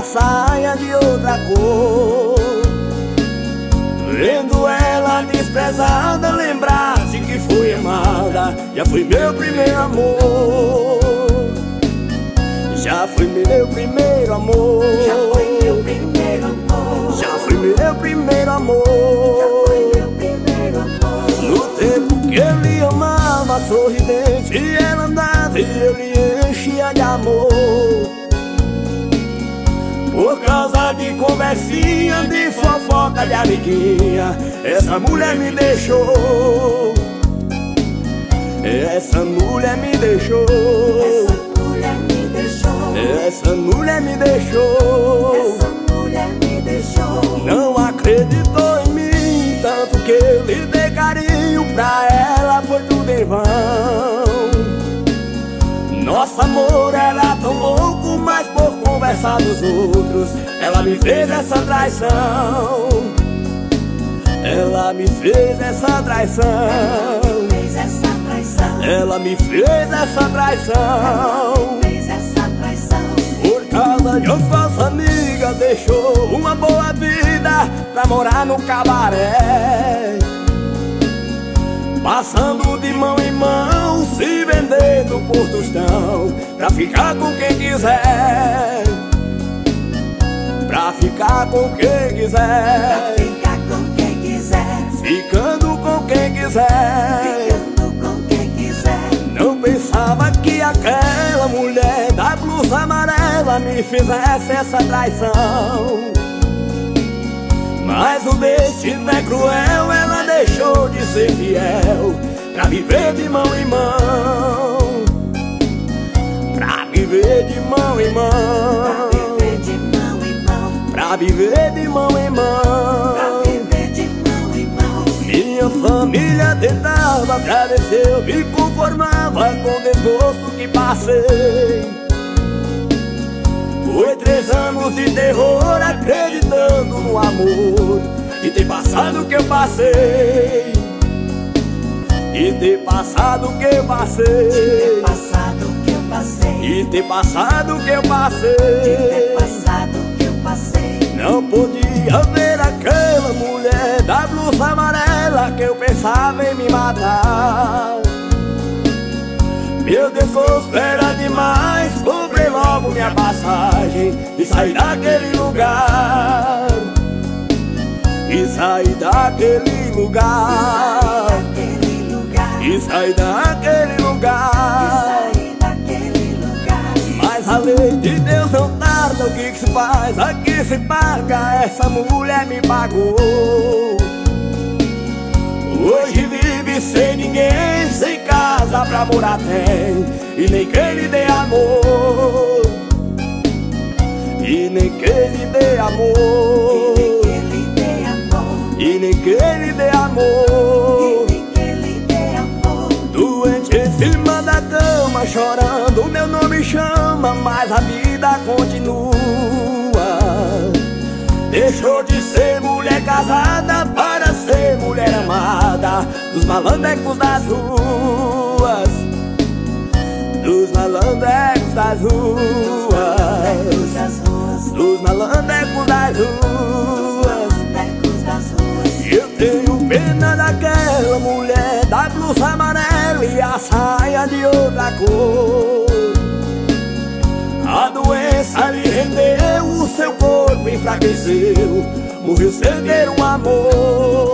saia de outra cor. Vendo ela desprezada, lembrasse que fui amada. Já foi meu primeiro amor. Já foi meu primeiro amor. Já foi meu primeiro amor. Já foi meu primeiro amor. Já foi meu primeiro amor. No tempo que eu lhe amava, sorridente, e ela andava e eu lhe enchia de amor. Por causa de conversinha, de fofoca, de amiguinha, essa mulher me deixou. Essa mulher me deixou. Essa mulher me deixou. Essa mulher me deixou. Essa mulher me deixou. Não acreditou em mim, tanto que eu lhe dei carinho, pra ela foi tudo em vão. Nosso amor era tão louco, mas por conversar dos outros, ela me fez essa traição. Ela me fez essa traição. Fez essa traição. Ela me fez essa traição. Fez essa traição. Por causa de uma falsa amiga, deixou uma boa vida pra morar no cabaré. Passando de mão em mão, se vendendo por tostão, pra ficar com quem quiser. Pra ficar com quem quiser. Ficar com quem quiser. Ficando com quem quiser. Ficando com quem quiser. Não pensava que aquela mulher da blusa amarela me fizesse essa traição. Mas o destino é cruel, ela deixou de ser fiel pra viver de mão em mão. Pra viver de mão em mão. Pra viver de mão em mão. Pra viver de mão em mão. Pra viver de mão em mão. Minha família tentava agradecer, eu me conformava com o desgosto que passei. Foi 3 anos de terror, acreditando no amor, e ter passado o que eu passei. E ter passado o que eu passei. Ter passado o que eu passei. E ter passado o que eu passei. Ter passado o que eu passei. Não podia ver aquela mulher da blusa amarela que eu pensava em me matar. Meu desgosto era demais, comprei logo minha passagem e saí daquele lugar. E saí daquele lugar. E saí daquele lugar. Mas a lei de Deus não tarda, o que se faz, aqui se paga. Essa mulher me pagou. Hoje vive sem ninguém, sem casa pra morar tem, e nem quem lhe dê amor. E nem quem lhe dê amor. E nem quem lhe dê amor. Doente em cima da cama, chorando, meu nome chama, mas a vida continua. Deixou de ser mulher casada para ser mulher amada, dos malandrecos das ruas. Dos malandrecos das ruas. Dos malandrecos das ruas. Eu tenho pena daquela mulher da blusa amarela e a saia de outra cor. A doença lhe rendeu, o seu corpo enfraqueceu, morreu sem ter um amor.